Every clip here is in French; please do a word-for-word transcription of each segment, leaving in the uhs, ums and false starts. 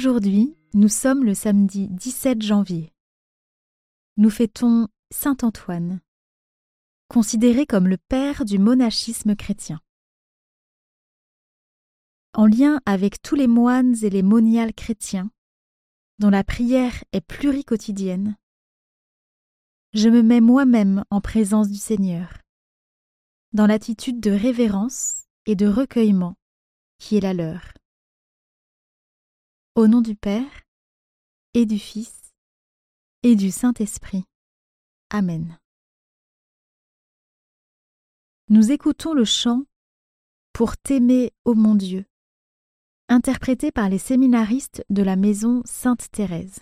Aujourd'hui, nous sommes le samedi dix-sept janvier. Nous fêtons saint Antoine, considéré comme le père du monachisme chrétien. En lien avec tous les moines et les moniales chrétiens, dont la prière est pluriquotidienne, je me mets moi-même en présence du Seigneur, dans l'attitude de révérence et de recueillement qui est la leur. Au nom du Père, et du Fils, et du Saint-Esprit. Amen. Nous écoutons le chant « Pour t'aimer, ô mon Dieu », interprété par les séminaristes de la maison Sainte-Thérèse.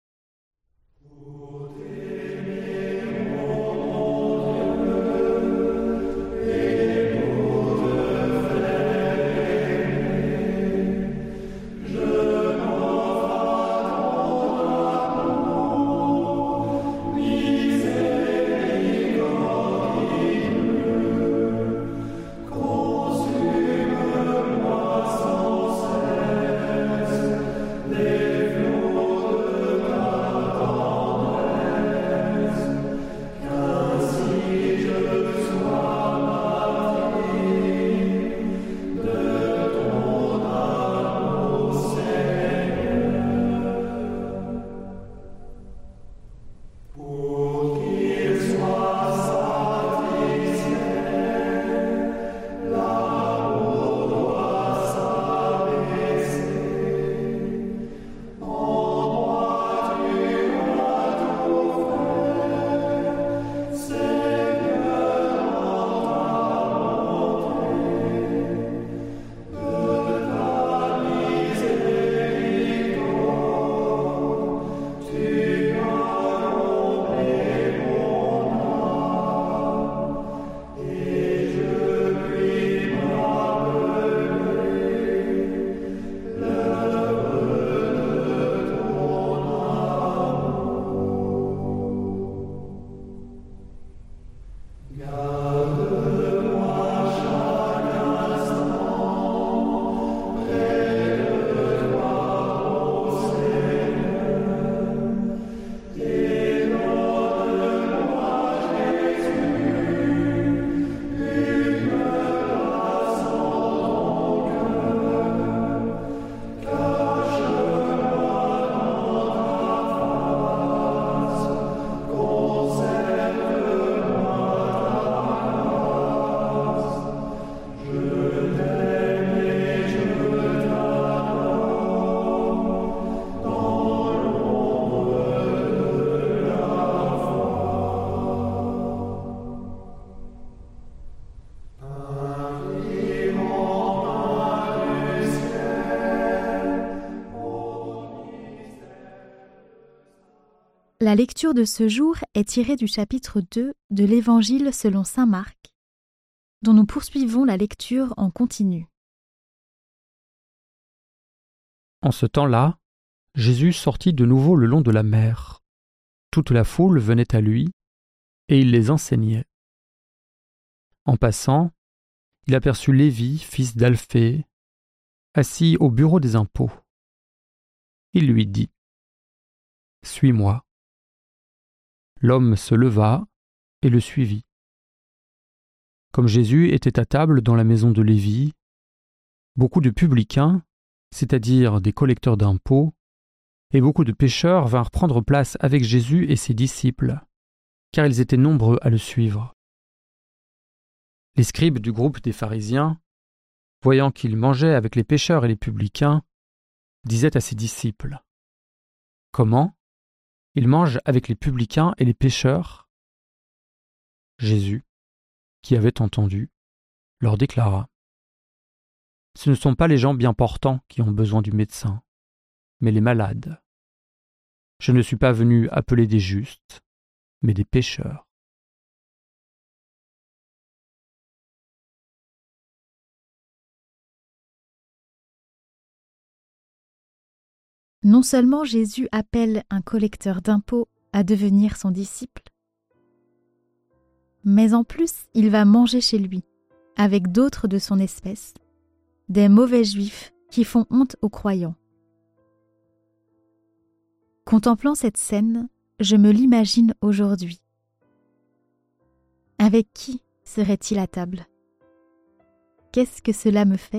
La lecture de ce jour est tirée du chapitre deux de l'Évangile selon saint Marc, dont nous poursuivons la lecture en continu. En ce temps-là, Jésus sortit de nouveau le long de la mer. Toute la foule venait à lui, et il les enseignait. En passant, il aperçut Lévi, fils d'Alphée, assis au bureau des impôts. Il lui dit : « Suis-moi. » L'homme se leva et le suivit. Comme Jésus était à table dans la maison de Lévi, beaucoup de publicains, c'est-à-dire des collecteurs d'impôts, et beaucoup de pécheurs vinrent prendre place avec Jésus et ses disciples, car ils étaient nombreux à le suivre. Les scribes du groupe des pharisiens, voyant qu'il mangeait avec les pécheurs et les publicains, disaient à ses disciples : « Comment ? Il mange avec les publicains et les pécheurs ?» Jésus, qui avait entendu, leur déclara : « Ce ne sont pas les gens bien portants qui ont besoin du médecin, mais les malades. Je ne suis pas venu appeler des justes, mais des pécheurs. » Non seulement Jésus appelle un collecteur d'impôts à devenir son disciple, mais en plus il va manger chez lui, avec d'autres de son espèce, des mauvais juifs qui font honte aux croyants. Contemplant cette scène, je me l'imagine aujourd'hui. Avec qui serait-il à table ? Qu'est-ce que cela me fait ?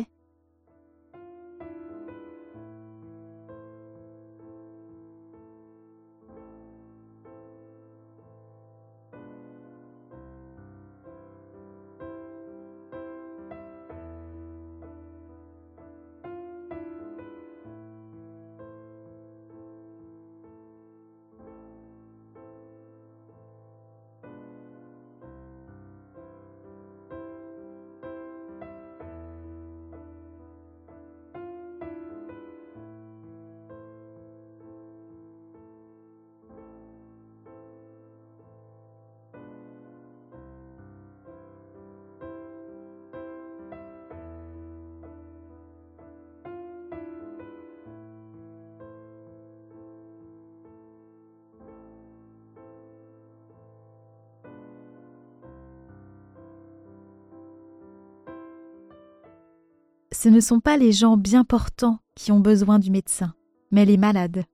Ce ne sont pas les gens bien portants qui ont besoin du médecin, mais les malades.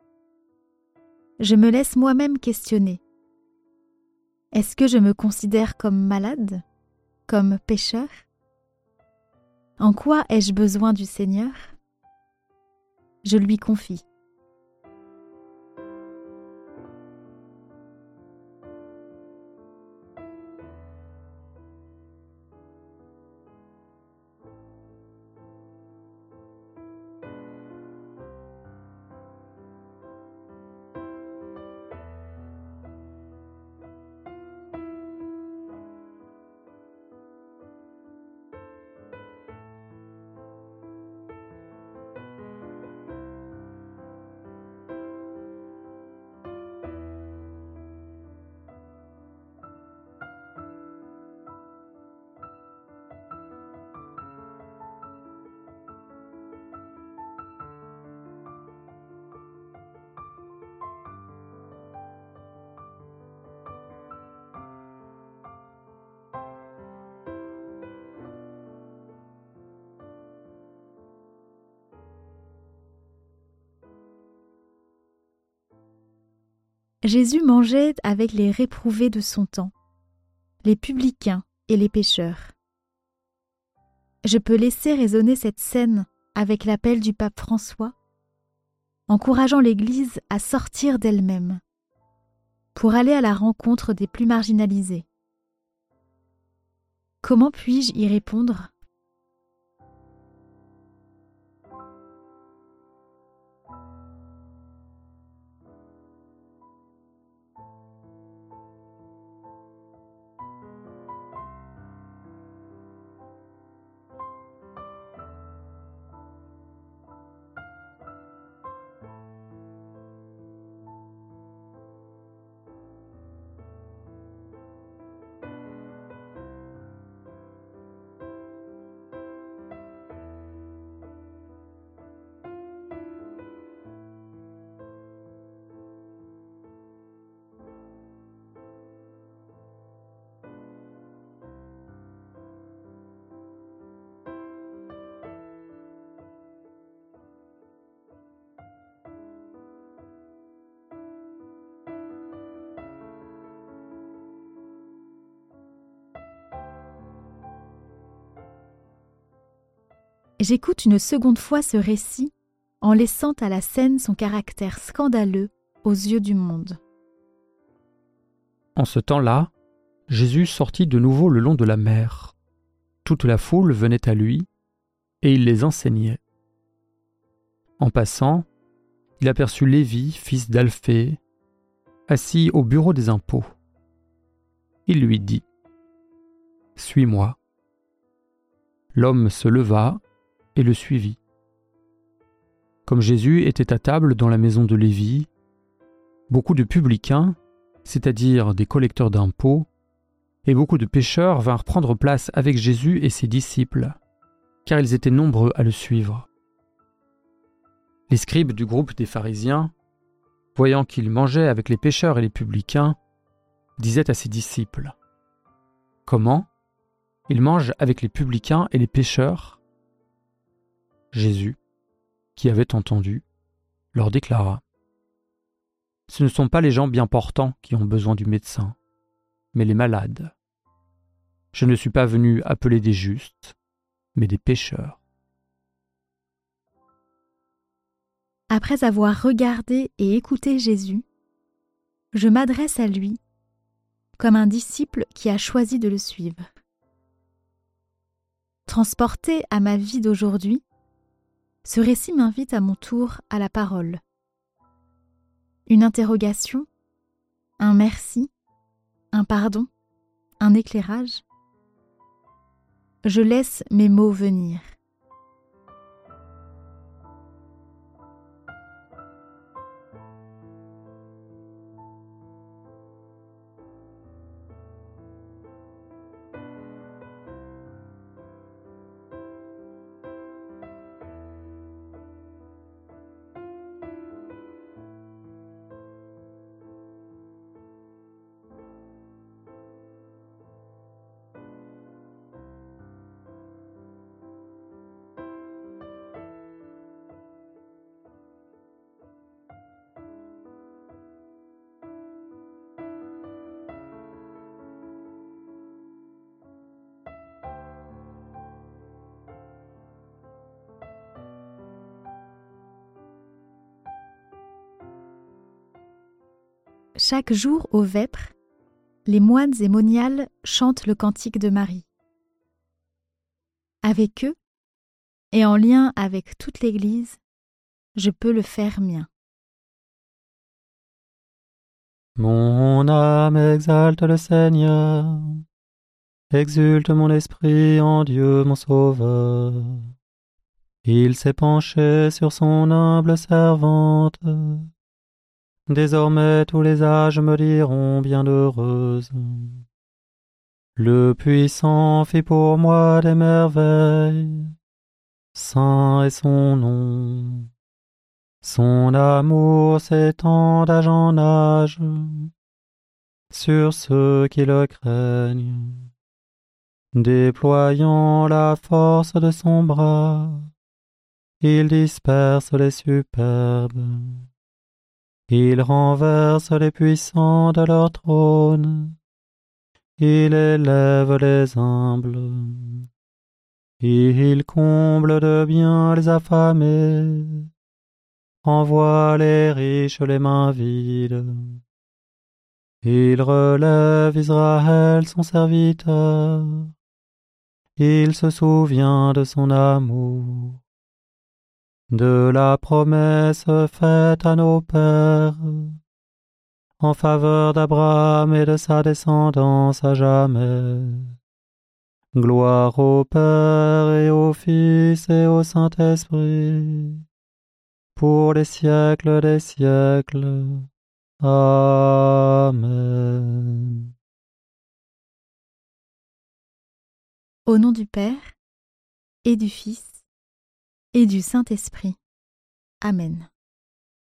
Je me laisse moi-même questionner. Est-ce que je me considère comme malade, comme pécheur ? En quoi ai-je besoin du Seigneur ? Je lui confie. Jésus mangeait avec les réprouvés de son temps, les publicains et les pécheurs. Je peux laisser résonner cette scène avec l'appel du pape François, encourageant l'Église à sortir d'elle-même, pour aller à la rencontre des plus marginalisés. Comment puis-je y répondre ? J'écoute une seconde fois ce récit en laissant à la scène son caractère scandaleux aux yeux du monde. En ce temps-là, Jésus sortit de nouveau le long de la mer. Toute la foule venait à lui, et il les enseignait. En passant, il aperçut Lévi, fils d'Alphée, assis au bureau des impôts. Il lui dit : « Suis-moi. » L'homme se leva et le suivit. Comme Jésus était à table dans la maison de Lévi, beaucoup de publicains, c'est-à-dire des collecteurs d'impôts, et beaucoup de pécheurs vinrent prendre place avec Jésus et ses disciples, car ils étaient nombreux à le suivre. Les scribes du groupe des pharisiens, voyant qu'il mangeait avec les pécheurs et les publicains, disaient à ses disciples : « Comment ? Il mange avec les publicains et les pécheurs ?» Jésus, qui avait entendu, leur déclara : Ce ne sont pas les gens bien portants qui ont besoin du médecin, mais les malades. Je ne suis pas venu appeler des justes, mais des pécheurs. » Après avoir regardé et écouté Jésus, je m'adresse à lui comme un disciple qui a choisi de le suivre. Transporté à ma vie d'aujourd'hui, ce récit m'invite à mon tour à la parole. Une interrogation, un merci, un pardon, un éclairage. Je laisse mes mots venir. Chaque jour au vêpres, les moines et moniales chantent le cantique de Marie. Avec eux, et en lien avec toute l'Église, je peux le faire mien. Mon âme exalte le Seigneur, exulte mon esprit en Dieu mon Sauveur. Il s'est penché sur son humble servante. Désormais tous les âges me diront bienheureuse. Le Puissant fit pour moi des merveilles, saint est son nom. Son amour s'étend d'âge en âge sur ceux qui le craignent. Déployant la force de son bras, il disperse les superbes. Il renverse les puissants de leur trône. Il élève les humbles. Il comble de bien les affamés. Envoie les riches les mains vides. Il relève Israël son serviteur. Il se souvient de son amour, de la promesse faite à nos pères, en faveur d'Abraham et de sa descendance à jamais. Gloire au Père et au Fils et au Saint-Esprit, pour les siècles des siècles. Amen. Au nom du Père, et du Fils, et du Saint-Esprit. Amen.